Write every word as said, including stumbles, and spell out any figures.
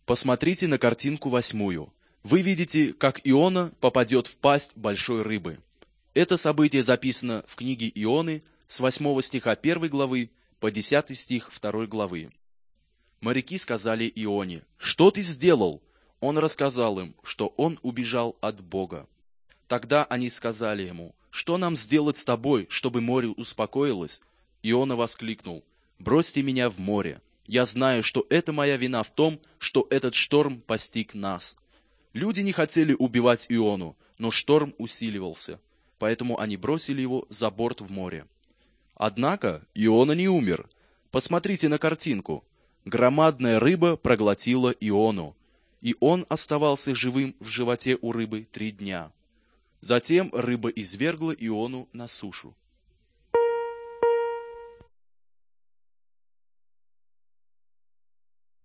Посмотрите на картинку восьмую. Вы видите, как Иона попадет в пасть большой рыбы. Это событие записано в книге Ионы с восьмого стиха первой главы по десятый стих второй главы. Моряки сказали Ионе: «Что ты сделал?» Он рассказал им, что он убежал от Бога. Тогда они сказали ему: «Что нам сделать с тобой, чтобы море успокоилось?» Иона воскликнул: «Бросьте меня в море. Я знаю, что это моя вина в том, что этот шторм постиг нас». Люди не хотели убивать Иону, но шторм усиливался, поэтому они бросили его за борт в море. Однако Иона не умер. Посмотрите на картинку. Громадная рыба проглотила Иону, и он оставался живым в животе у рыбы три дня. Затем рыба извергла Иону на сушу.